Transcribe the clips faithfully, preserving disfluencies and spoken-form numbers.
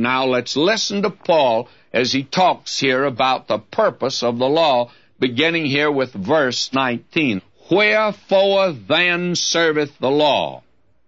Now let's listen to Paul as he talks here about the purpose of the law, beginning here with verse nineteen. Wherefore then serveth the law?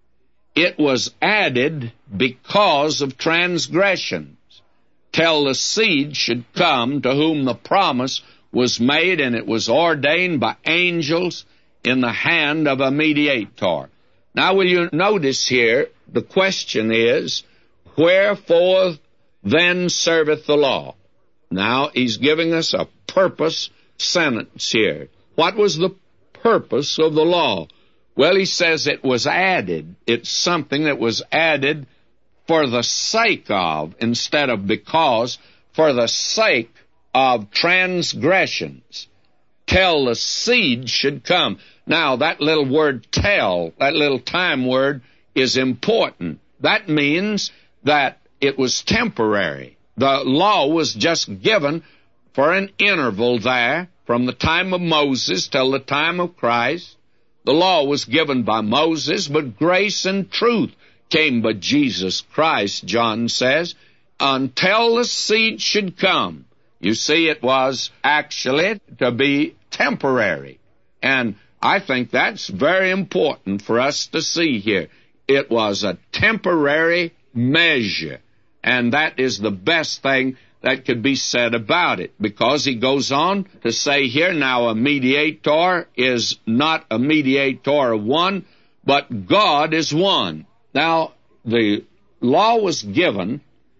It was added because of transgressions, till the seed should come to whom the promise was made, and it was ordained by angels in the hand of a mediator. Now will you notice here, the question is, wherefore then serveth the law? Now he's giving us a purpose sentence here. What was the purpose of the law? Well, he says it was added. It's something that was added for the sake of, instead of because, for the sake of transgressions, till the seed should come. Now, that little word tell, that little time word, is important. That means that it was temporary. The law was just given for an interval there, from the time of Moses till the time of Christ. The law was given by Moses, but grace and truth came by Jesus Christ, John says, until the seed should come. You see, it was actually to be temporary. And I think that's very important for us to see here. It was a temporary measure, and that is the best thing that could be said about it, because he goes on to say here, now a mediator is not a mediator of one, but God is one. Now, the law was given,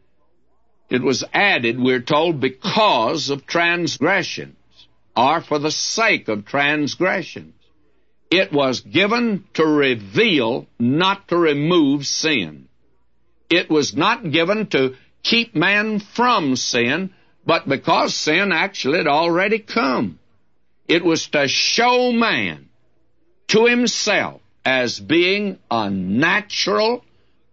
it was added, we're told, because of transgressions, or for the sake of transgressions. It was given to reveal, not to remove sin. It was not given to keep man from sin, but because sin actually had already come. It was to show man to himself as being a natural,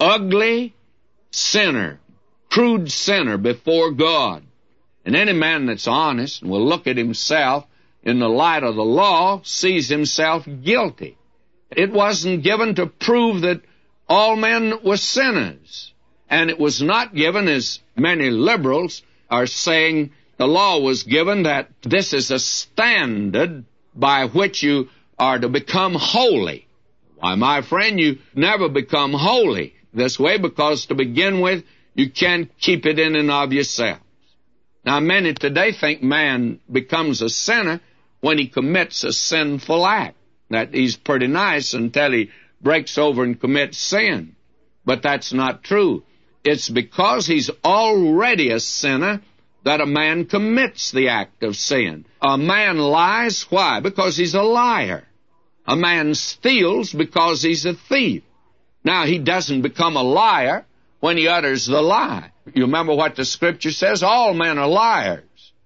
ugly sinner, crude sinner before God. And any man that's honest and will look at himself in the light of the law sees himself guilty. It wasn't given to prove that all men were sinners. And it was not given, as many liberals are saying, the law was given that this is a standard by which you are to become holy. Why, my friend, you never become holy this way, because to begin with, you can't keep it in and of yourselves. Now, many today think man becomes a sinner when he commits a sinful act, that he's pretty nice until he breaks over and commits sin. But that's not true. It's because he's already a sinner that a man commits the act of sin. A man lies, why? Because he's a liar. A man steals because he's a thief. Now, he doesn't become a liar when he utters the lie. You remember what the Scripture says? All men are liars.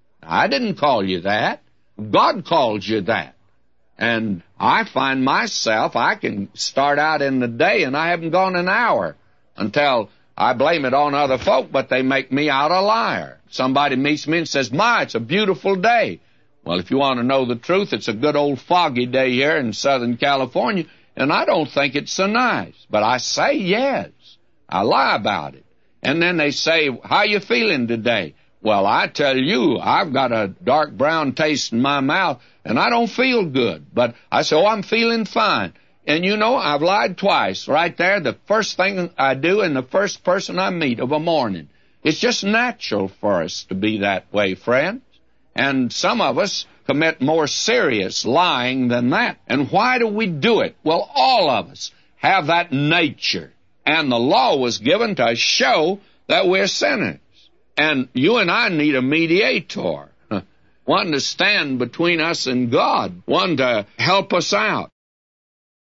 I didn't call you that. God called you that. And I find myself, I can start out in the day and I haven't gone an hour until I blame it on other folk, but they make me out a liar. Somebody meets me and says, my, it's a beautiful day. Well, if you want to know the truth, it's a good old foggy day here in Southern California, and I don't think it's so nice. But I say yes. I lie about it. And then they say, how you feeling today? Well, I tell you, I've got a dark brown taste in my mouth, and I don't feel good. But I say, oh, I'm feeling fine. And you know, I've lied twice right there. The first thing I do and the first person I meet of a morning. It's just natural for us to be that way, friends. And some of us commit more serious lying than that. And why do we do it? Well, all of us have that nature. And the law was given to show that we're sinners. And you and I need a mediator. One to stand between us and God. One to help us out.